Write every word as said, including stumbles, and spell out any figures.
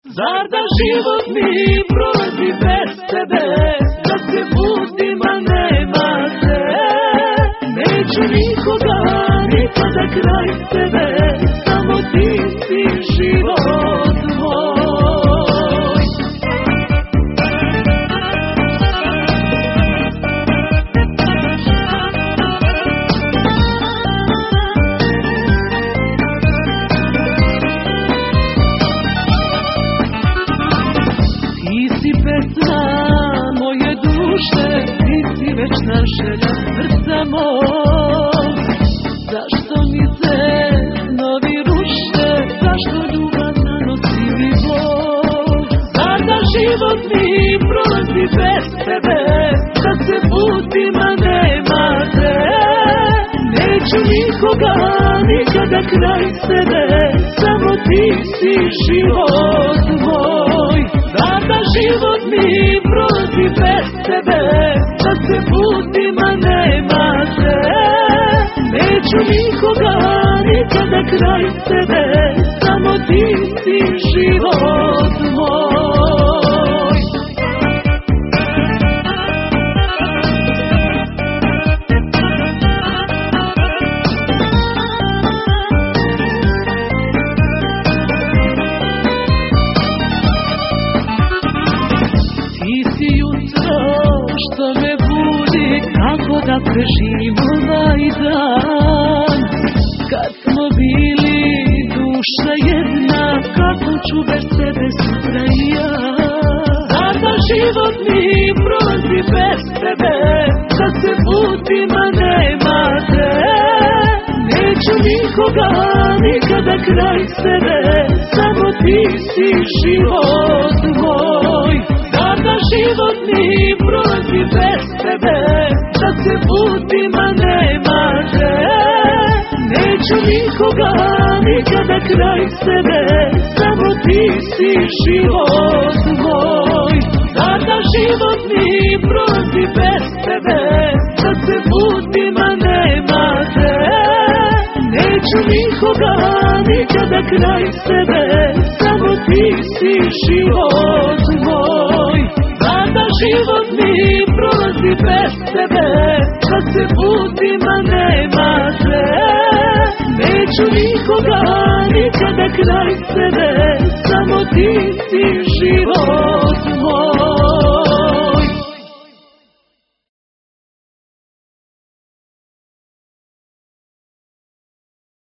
Zar da život mi prolazi bez tebe, da se budim, a nema te. Neću nikoga, nikada kraj tebe, samo ti si život moj. Pesma moje duše, ti si večna želja srca moj. Zašto mi se novi ruše, zašto ljubav nanosi mi bol? Zar da život mi prolazi bez tebe, da se budim, a nema te. Neću nikoga, nikada kraj sebe, samo ti si život moj. Zar da život mi prolazi bez tebe, da se budim, a nema te. Neću nikoga, nikada kraj sebe, samo ti si život moj. Što me budi, kako da preživim ovaj dan. Kad smo bili duša jedna, kako ću bez tebe sutra i ja. Zar da život mi prolazi bez tebe, da se budim, a nema te. Neću nikoga, nikada kraj sebe, samo ti si život moj. Zar da život mi prolazi bez tebe, da se budim, a nema te. Neću nikoga, nikada kraj sebe, samo ti si život moj. Zar da život mi prolazi bez tebe, da se budim, a nema te. Neću nikoga, nikada kraj sebe, samo ti si život moj. Zar da život mi prolazi bez tebe, da se budim, a nema te. Neću nikoga, nikada kraj sebe, samo ti si život